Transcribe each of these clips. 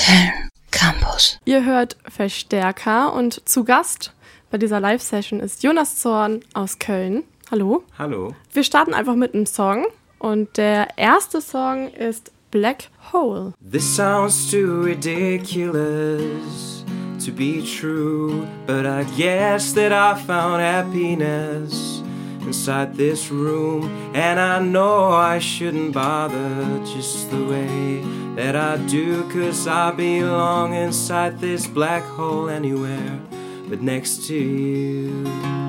Film Campus. Ihr hört Verstärker und zu Gast bei dieser Live-Session ist Jonas Zorn aus Köln. Hallo. Hallo. Wir starten einfach mit einem Song und der erste Song ist Black Hole. This sounds too ridiculous to be true, but I guess that I found happiness inside this room, and I know I shouldn't bother just the way that I do, 'cause I belong inside this black hole anywhere but next to you.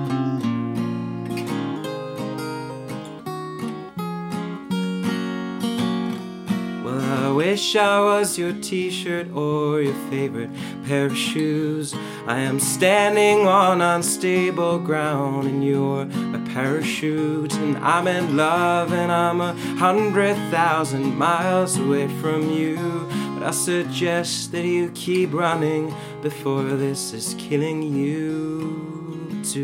I wish I was your t-shirt or your favorite pair of shoes. I am standing on unstable ground and you're a parachute, and I'm in love and I'm 100,000 miles away from you. But I suggest that you keep running before this is killing you too.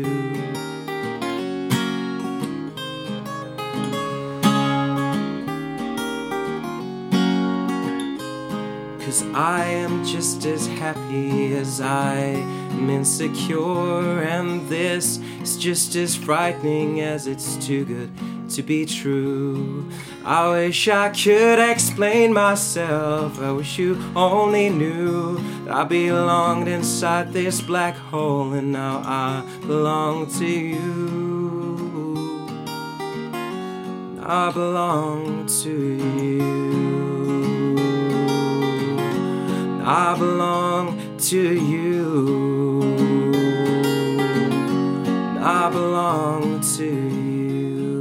'Cause I am just as happy as I am insecure, and this is just as frightening as it's too good to be true. I wish I could explain myself, I wish you only knew that I belonged inside this black hole, and now I belong to you. I belong to you. I belong to you. I belong to you.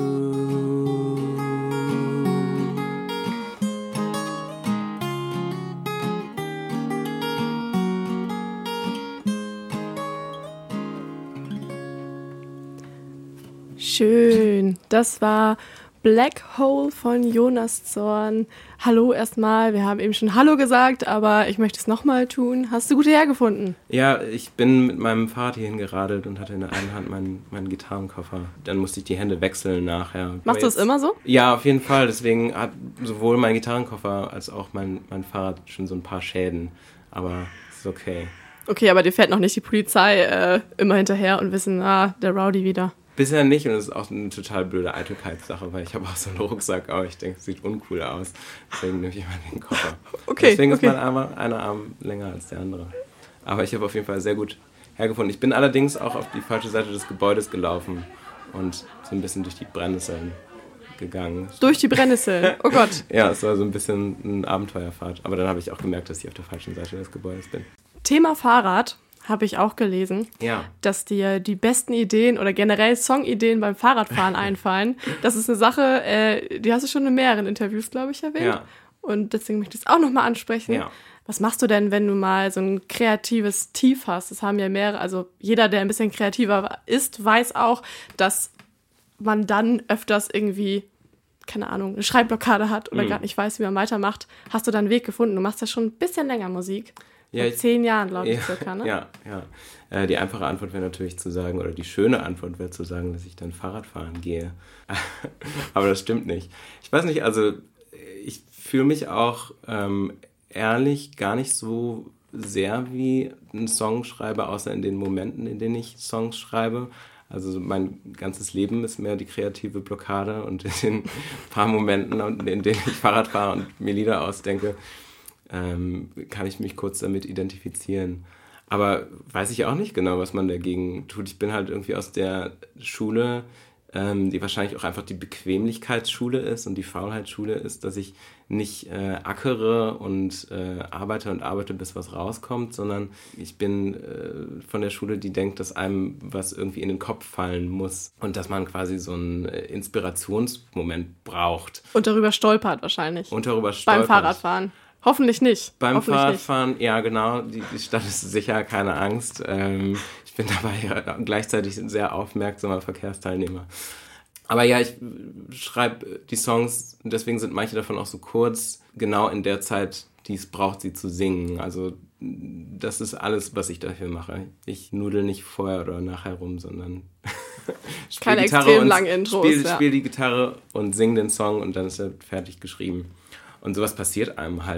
Schön, das war Black Hole von Jonas Zorn. Hallo erstmal, wir haben eben schon Hallo gesagt, aber ich möchte es nochmal tun. Hast du gut hergefunden? Ja, ich bin mit meinem Fahrrad hierhin geradelt und hatte in der einen Hand meinen Gitarrenkoffer. Dann musste ich die Hände wechseln nachher. Machst du es immer so? Ja, auf jeden Fall. Deswegen hat sowohl mein Gitarrenkoffer als auch mein Fahrrad schon so ein paar Schäden. Aber ist okay. Okay, aber dir fährt noch nicht die Polizei immer hinterher und wissen, der Rowdy wieder. Bisher nicht, und das ist auch eine total blöde Eitelkeitssache, weil ich habe auch so einen Rucksack, aber ich denke, es sieht uncool aus. Deswegen nehme ich immer den Koffer. Okay, deswegen ist mein einer Arm länger als der andere. Aber ich habe auf jeden Fall sehr gut hergefunden. Ich bin allerdings auch auf die falsche Seite des Gebäudes gelaufen und so ein bisschen durch die Brennnesseln gegangen. Durch die Brennnesseln? Oh Gott. Ja, es war so ein bisschen eine Abenteuerfahrt. Aber dann habe ich auch gemerkt, dass ich auf der falschen Seite des Gebäudes bin. Thema Fahrrad. Habe ich auch gelesen, dass dir die besten Ideen oder generell Songideen beim Fahrradfahren einfallen. Das ist eine Sache, die hast du schon in mehreren Interviews, glaube ich, erwähnt. Ja. Und deswegen möchte ich es auch nochmal ansprechen. Ja. Was machst du denn, wenn du mal so ein kreatives Tief hast? Das haben ja mehrere, also jeder, der ein bisschen kreativer ist, weiß auch, dass man dann öfters irgendwie, keine Ahnung, eine Schreibblockade hat oder gar nicht weiß, wie man weitermacht. Hast du da einen Weg gefunden? Du machst ja schon ein bisschen länger Musik. Ja, 10 Jahren, glaube ich, circa, ne? Ja. Die einfache Antwort wäre natürlich zu sagen, oder die schöne Antwort wäre zu sagen, dass ich dann Fahrrad fahren gehe. Aber das stimmt nicht. Ich weiß nicht, also ich fühle mich auch ehrlich gar nicht so sehr wie ein Songschreiber, außer in den Momenten, in denen ich Songs schreibe. Also mein ganzes Leben ist mehr die kreative Blockade, und in den paar Momenten, in denen ich Fahrrad fahre und mir Lieder ausdenke, kann ich mich kurz damit identifizieren. Aber weiß ich auch nicht genau, was man dagegen tut. Ich bin halt irgendwie aus der Schule, die wahrscheinlich auch einfach die Bequemlichkeitsschule ist und die Faulheitsschule ist, dass ich nicht ackere und arbeite, bis was rauskommt, sondern ich bin von der Schule, die denkt, dass einem was irgendwie in den Kopf fallen muss und dass man quasi so einen Inspirationsmoment braucht. Und darüber stolpert wahrscheinlich. Beim Fahrradfahren. Hoffentlich nicht. Beim Fahrradfahren, ja genau, die Stadt ist sicher, keine Angst. Ich bin dabei ja gleichzeitig ein sehr aufmerksamer Verkehrsteilnehmer. Aber ja, ich schreibe die Songs, deswegen sind manche davon auch so kurz, genau in der Zeit, die es braucht, sie zu singen. Also das ist alles, was ich dafür mache. Ich nudel nicht vorher oder nachher rum, sondern keine extrem langen Intros. Spiel die Gitarre und sing den Song und dann ist er fertig geschrieben. Und sowas passiert einem halt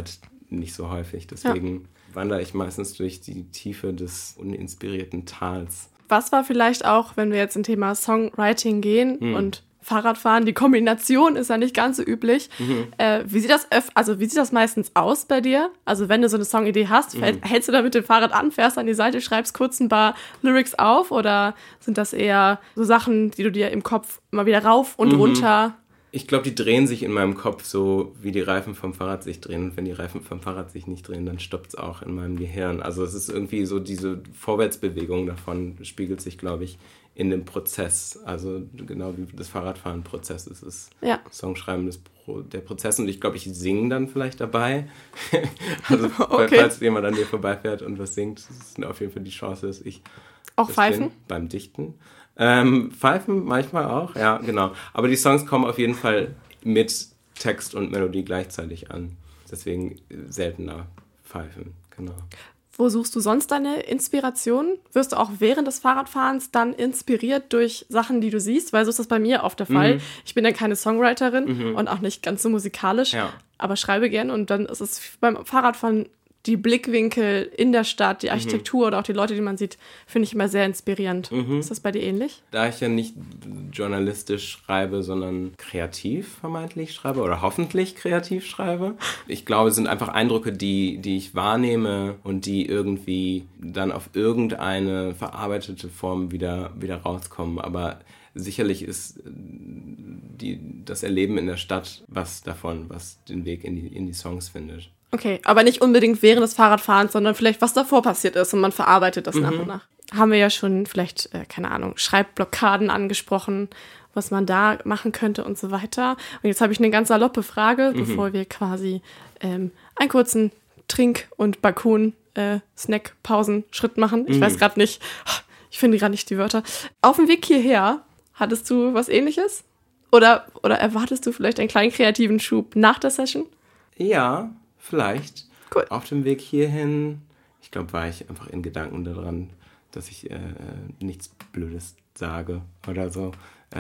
nicht so häufig. Deswegen wandere ich meistens durch die Tiefe des uninspirierten Tals. Was war vielleicht auch, wenn wir jetzt zum Thema Songwriting gehen und Fahrradfahren, die Kombination ist ja nicht ganz so üblich. Wie sieht das meistens aus bei dir? Also wenn du so eine Songidee hast, hältst du da mit dem Fahrrad an, fährst an die Seite, schreibst kurz ein paar Lyrics auf oder sind das eher so Sachen, die du dir im Kopf immer wieder rauf und runter... Ich glaube, die drehen sich in meinem Kopf so, wie die Reifen vom Fahrrad sich drehen. Und wenn die Reifen vom Fahrrad sich nicht drehen, dann stoppt es auch in meinem Gehirn. Also es ist irgendwie so, diese Vorwärtsbewegung davon spiegelt sich, glaube ich, in dem Prozess. Also genau wie das Fahrradfahren-Prozess ist es. Songschreiben der Prozess. Und ich glaube, ich singe dann vielleicht dabei. Also falls jemand an dir vorbeifährt und was singt, ist auf jeden Fall die Chance, dass ich auch pfeifen beim Dichten. Pfeifen manchmal auch, ja, genau. Aber die Songs kommen auf jeden Fall mit Text und Melodie gleichzeitig an. Deswegen seltener pfeifen, genau. Wo suchst du sonst deine Inspiration? Wirst du auch während des Fahrradfahrens dann inspiriert durch Sachen, die du siehst? Weil so ist das bei mir oft der Fall. Ich bin dann keine Songwriterin und auch nicht ganz so musikalisch, aber schreibe gern. Und dann ist es beim Fahrradfahren die Blickwinkel in der Stadt, die Architektur oder auch die Leute, die man sieht, finde ich immer sehr inspirierend. Ist das bei dir ähnlich? Da ich ja nicht journalistisch schreibe, sondern kreativ vermeintlich schreibe oder hoffentlich kreativ schreibe. Ich glaube, es sind einfach Eindrücke, die ich wahrnehme und die irgendwie dann auf irgendeine verarbeitete Form wieder rauskommen. Aber sicherlich ist das Erleben in der Stadt was davon, was den Weg in die Songs findet. Okay, aber nicht unbedingt während des Fahrradfahrens, sondern vielleicht, was davor passiert ist und man verarbeitet das nach und nach. Haben wir ja schon vielleicht, keine Ahnung, Schreibblockaden angesprochen, was man da machen könnte und so weiter. Und jetzt habe ich eine ganz saloppe Frage, bevor wir quasi einen kurzen Trink- und Snack-Pausen-Schritt machen. Ich weiß gerade nicht, ich finde gerade nicht die Wörter. Auf dem Weg hierher, hattest du was Ähnliches? Oder erwartest du vielleicht einen kleinen kreativen Schub nach der Session? Ja, vielleicht. Cool. Auf dem Weg hierhin, ich glaube, war ich einfach in Gedanken daran, dass ich nichts Blödes sage oder so.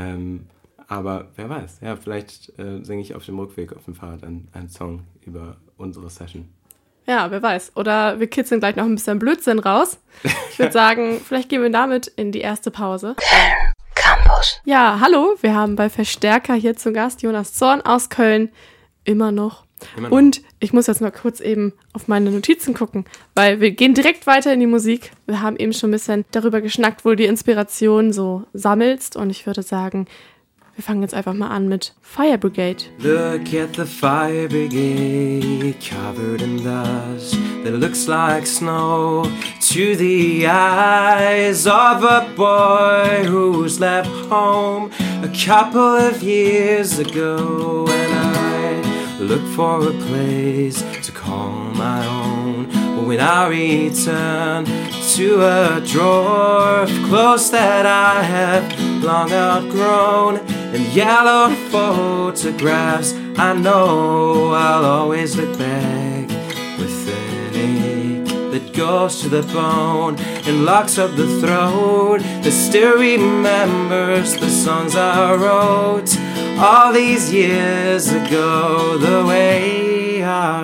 Aber wer weiß, ja, vielleicht singe ich auf dem Rückweg auf dem Fahrrad einen Song über unsere Session. Ja, wer weiß. Oder wir kitzeln gleich noch ein bisschen Blödsinn raus. Ich würde sagen, vielleicht gehen wir damit in die erste Pause. Campus. Ja, hallo, wir haben bei Verstärker hier zu Gast Jonas Zorn aus Köln. Immer noch. Und ich muss jetzt mal kurz eben auf meine Notizen gucken, weil wir gehen direkt weiter in die Musik. Wir haben eben schon ein bisschen darüber geschnackt, wo du die Inspiration so sammelst. Und ich würde sagen, wir fangen jetzt einfach mal an mit Fire Brigade. Look at the fire brigade, covered in dust that looks like snow, to the eyes of a boy who's left home a couple of years ago. And I look for a place to call my own. But when I return to a drawer of clothes that I have long outgrown and yellow photographs, I know I'll always look back with an ache that goes to the bone and locks up the throat that still remembers the songs I wrote all these years ago, the way I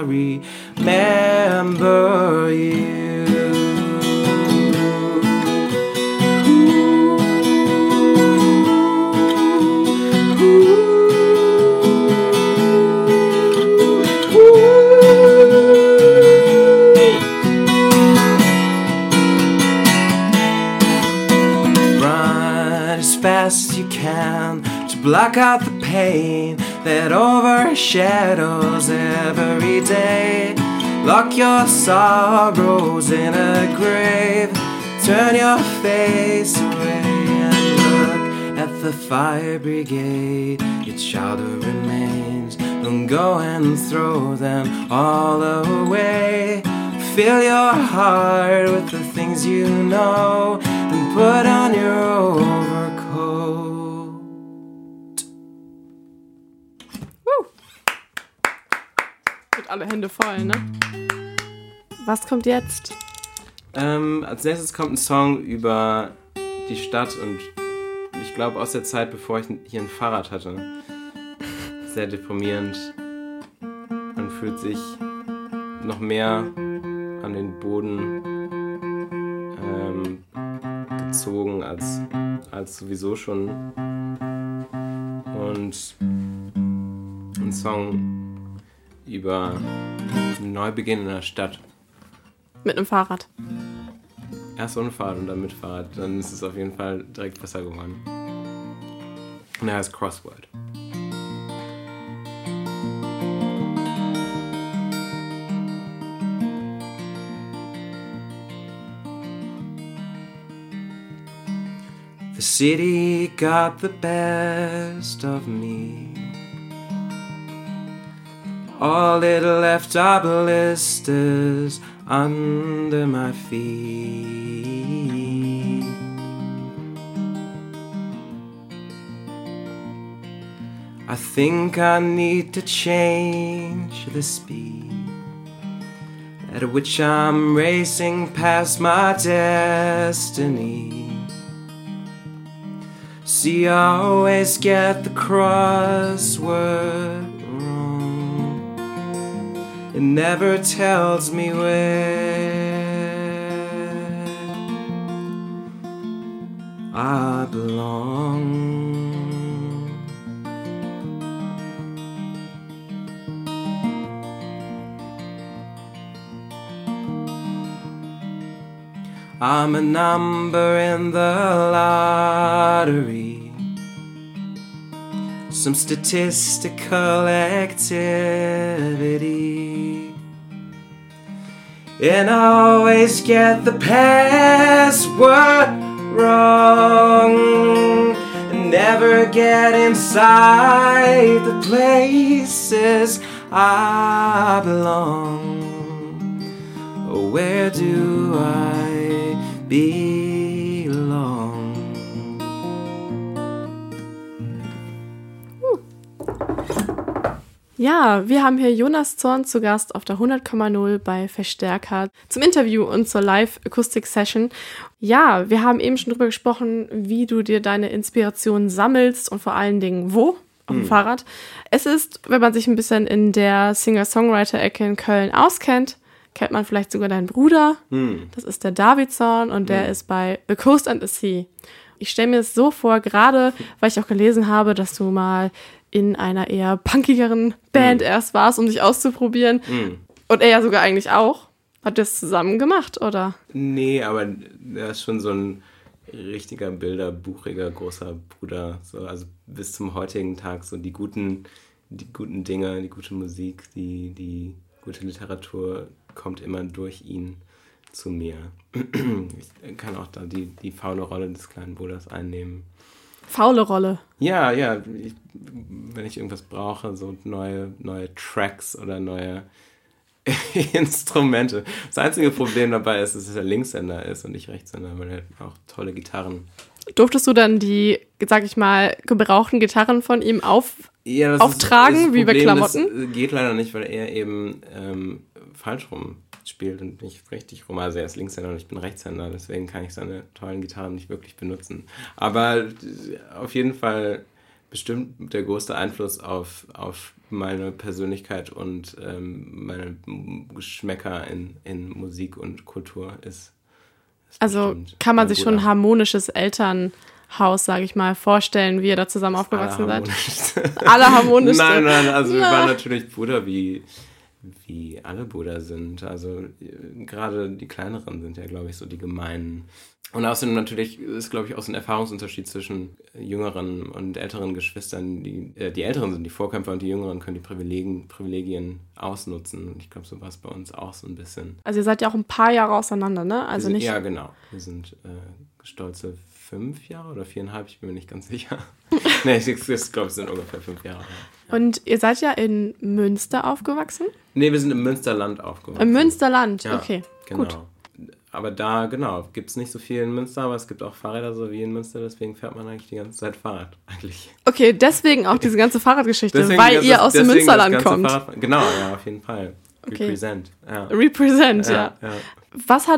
remember you. Run as fast as you can to block out the pain that overshadows every day. Lock your sorrows in a grave, turn your face away and look at the fire brigade. Your childhood remains, don't go and throw them all away. Fill your heart with the things you know and put on your overcoat. Alle Hände voll, ne? Was kommt jetzt? Als nächstes kommt ein Song über die Stadt und ich glaube aus der Zeit, bevor ich hier ein Fahrrad hatte. Sehr deprimierend. Man fühlt sich noch mehr an den Boden gezogen als sowieso schon. Und ein Song über einen Neubeginn in der Stadt. Mit einem Fahrrad. Erst ohne Fahrrad und dann mit Fahrrad. Dann ist es auf jeden Fall direkt besser geworden. Und er heißt Crossword. The city got the best of me. All it left are blisters under my feet. I think I need to change the speed at which I'm racing past my destiny. See, I always get the crossword wrong. It never tells me where I belong. I'm a number in the lottery, some statistical activity, and I always get the password wrong, and never get inside the places I belong. Oh, where do I belong? Ja, wir haben hier Jonas Zorn zu Gast auf der 100,0 bei Verstärker zum Interview und zur Live-Akustik-Session. Ja, wir haben eben schon drüber gesprochen, wie du dir deine Inspiration sammelst und vor allen Dingen wo auf dem Fahrrad. Es ist, wenn man sich ein bisschen in der Singer-Songwriter-Ecke in Köln auskennt, kennt man vielleicht sogar deinen Bruder. Das ist der David Zorn und der ist bei The Coast and the Sea. Ich stelle mir es so vor, gerade weil ich auch gelesen habe, dass du mal in einer eher punkigeren Band erst warst, um dich auszuprobieren. Und er ja sogar eigentlich auch. Habt ihr das zusammen gemacht, oder? Nee, aber er ist schon so ein richtiger bilderbuchiger großer Bruder. So, also bis zum heutigen Tag so die guten Dinge, die gute Musik, die gute Literatur kommt immer durch ihn zu mir. Ich kann auch da die faule Rolle des kleinen Bruders einnehmen. Faule Rolle? Ja, wenn ich irgendwas brauche, so neue Tracks oder neue Instrumente. Das einzige Problem dabei ist, dass er Linkshänder ist und nicht Rechtshänder, weil er auch tolle Gitarren. Durftest du dann die, sag ich mal, gebrauchten Gitarren von ihm auftragen, wie bei Klamotten? Das geht leider nicht, weil er eben falsch rum spielt und nicht richtig rum. Also er ist Linkshänder und ich bin Rechtshänder, deswegen kann ich seine tollen Gitarren nicht wirklich benutzen. Aber auf jeden Fall bestimmt der größte Einfluss auf meine Persönlichkeit und meine Geschmäcker in Musik und Kultur ist also kann man sich schon ein harmonisches Elternhaus, sage ich mal, vorstellen, wie ihr da zusammen aufgewachsen seid? Alle harmonisch. Nein, also wir waren natürlich Brüder, wie alle Brüder sind. Also gerade die kleineren sind ja, glaube ich, so die gemeinen. Und außerdem natürlich ist, glaube ich, auch so ein Erfahrungsunterschied zwischen jüngeren und älteren Geschwistern. Die Älteren sind die Vorkämpfer und die Jüngeren können die Privilegien ausnutzen. Und ich glaube, so war es bei uns auch so ein bisschen. Also ihr seid ja auch ein paar Jahre auseinander, ne? Also nicht. Ja, genau. Wir sind stolze 5 Jahre oder 4,5, ich bin mir nicht ganz sicher. Nee, ich glaube, es sind ungefähr 5 Jahre. Ja. Und ihr seid ja in Münster aufgewachsen? Nee, wir sind im Münsterland aufgewachsen. Im Münsterland, ja, okay, genau. Gut. Aber da, gibt es nicht so viel in Münster, aber es gibt auch Fahrräder so wie in Münster, deswegen fährt man eigentlich die ganze Zeit Fahrrad, eigentlich. Okay, deswegen auch diese ganze Fahrradgeschichte, weil ihr aus dem Münsterland kommt. Genau, ja, auf jeden Fall. Okay. Represent, ja. Represent, ja. Ja. Was hat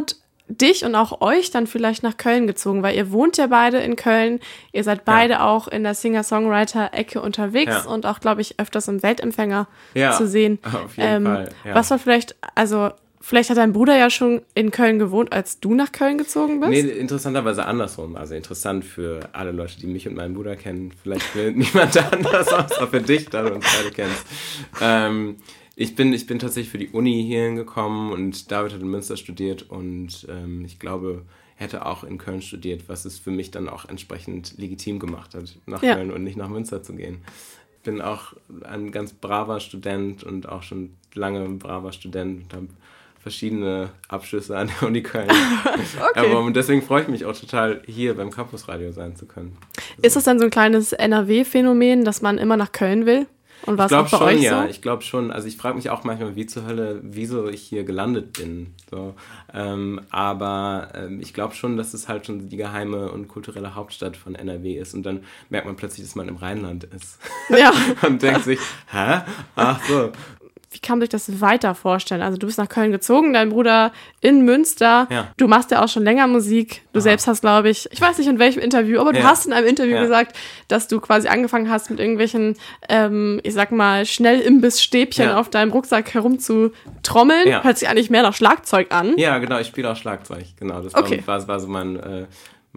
dich und auch euch dann vielleicht nach Köln gezogen? Weil ihr wohnt ja beide in Köln, ihr seid beide auch in der Singer-Songwriter-Ecke unterwegs und auch, glaube ich, öfters im Weltempfänger zu sehen. Auf jeden Fall. Ja. Was war vielleicht hat dein Bruder ja schon in Köln gewohnt, als du nach Köln gezogen bist? Nee, interessanterweise andersrum. Also interessant für alle Leute, die mich und meinen Bruder kennen. Vielleicht für niemand anders, außer für dich, da du uns beide kennst. Ich bin tatsächlich für die Uni hierhin gekommen und David hat in Münster studiert und ich glaube, er hätte auch in Köln studiert, was es für mich dann auch entsprechend legitim gemacht hat, nach Köln und nicht nach Münster zu gehen. Ich bin auch ein ganz braver Student und auch schon lange ein braver Student und habe verschiedene Abschlüsse an der Uni Köln. Okay. Und deswegen freue ich mich auch total, hier beim Campusradio sein zu können. Ist das dann so ein kleines NRW-Phänomen, dass man immer nach Köln will? Und was auch bei euch so? Ich glaube schon. Also ich frage mich auch manchmal, wie zur Hölle, wieso ich hier gelandet bin. So. Aber ich glaube schon, dass es halt schon die geheime und kulturelle Hauptstadt von NRW ist. Und dann merkt man plötzlich, dass man im Rheinland ist. Ja. Und denkt sich, hä? Ach so. Wie kann man sich das weiter vorstellen? Also du bist nach Köln gezogen, dein Bruder in Münster. Ja. Du machst ja auch schon länger Musik. Du selbst hast, glaube ich weiß nicht in welchem Interview, aber du hast in einem Interview gesagt, dass du quasi angefangen hast mit irgendwelchen, ich sag mal, Schnellimbiss-Stäbchen auf deinem Rucksack herumzutrommeln. Ja. Hört sich eigentlich mehr nach Schlagzeug an. Ja, genau, ich spiele auch Schlagzeug. Genau, das war so mein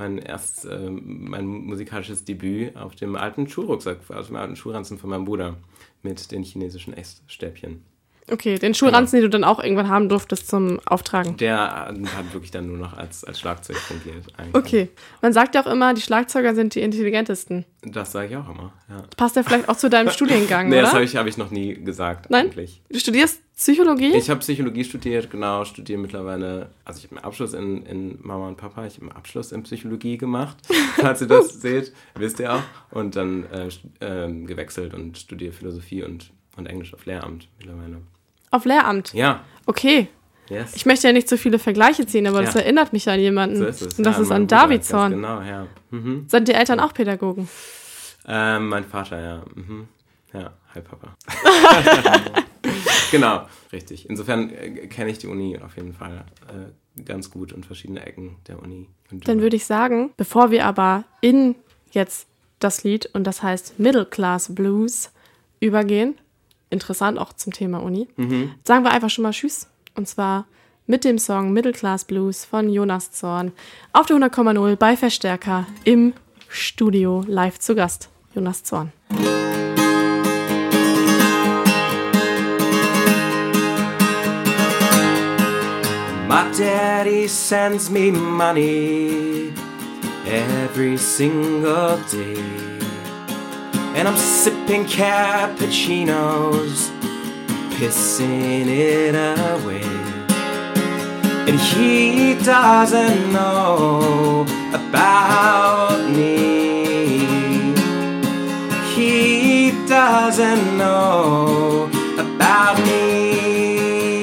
musikalisches Debüt auf dem alten Schulrucksack, auf dem alten Schulranzen von meinem Bruder mit den chinesischen Essstäbchen. Okay, den Schulranzen, den du dann auch irgendwann haben durftest zum Auftragen. Der hat wirklich dann nur noch als Schlagzeug fungiert. Eigentlich. Okay. Man sagt ja auch immer, die Schlagzeuger sind die intelligentesten. Das sage ich auch immer, ja. Passt ja vielleicht auch zu deinem Studiengang, nee, oder? Das habe ich noch nie gesagt. Nein? Eigentlich. Du studierst Psychologie? Ich habe Psychologie studiert, genau. Studiere mittlerweile, also ich habe einen Abschluss in Mama und Papa, ich habe einen Abschluss in Psychologie gemacht. Falls ihr das seht, wisst ihr auch. Und dann gewechselt und studiere Philosophie und Englisch auf Lehramt mittlerweile. Auf Lehramt? Ja. Okay. Yes. Ich möchte ja nicht so viele Vergleiche ziehen, aber das erinnert mich an jemanden. So ist es. Und das ist an David Zorn. Genau, ja. Mhm. Sind die Eltern auch Pädagogen? Mein Vater, ja. Mhm. Ja, hi Papa. Genau, richtig. Insofern kenne ich die Uni auf jeden Fall ganz gut und verschiedene Ecken der Uni. Dann würde ich sagen, bevor wir aber in jetzt das Lied, und das heißt Middle Class Blues, übergehen, interessant auch zum Thema Uni, sagen wir einfach schon mal Tschüss. Und zwar mit dem Song Middle Class Blues von Jonas Zorn auf der 100,0 bei Verstärker im Studio live zu Gast. Jonas Zorn. My daddy sends me money every single day, and I'm sipping cappuccinos, pissing it away. And he doesn't know about me. He doesn't know about me.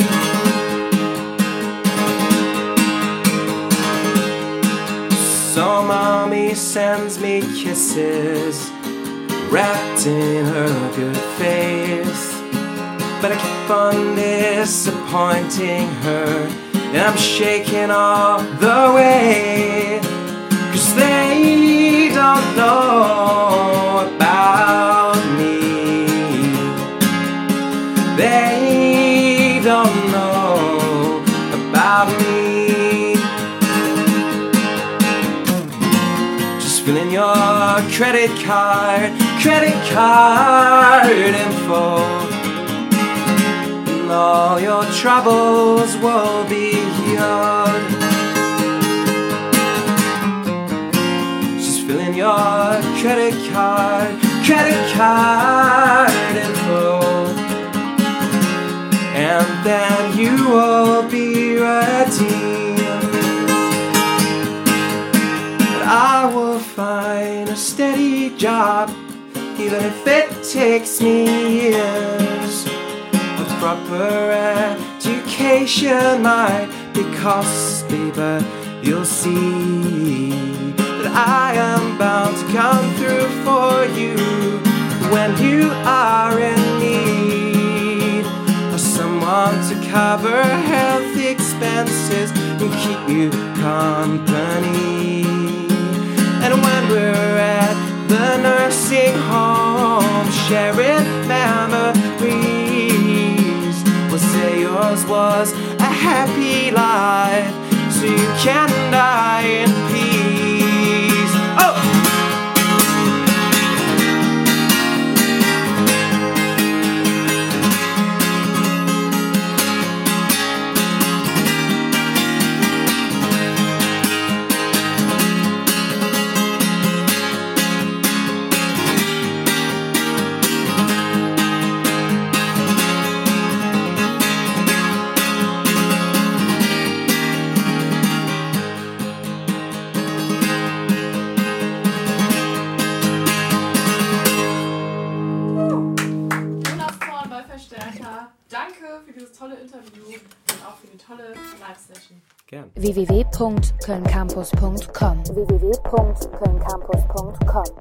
So mommy sends me kisses wrapped in her good face, but I keep on disappointing her, and I'm shaking all the way, 'cause they don't know about me. They don't know about me. Just fill in your credit card info, and all your troubles will be cured. Just fill in your credit card info, and then you will be redeemed. But I will find a steady job, even if it takes me years. A proper education might be costly, but you'll see that I am bound to come through for you when you are in need of someone to cover health expenses. expenses and keep you company. And when we're at the nursing home, sharing memories, we'll say yours was a happy life, so you can die in peace. Oh! Danke für dieses tolle Interview und auch für die tolle Live-Session. Gern. www.kölncampus.com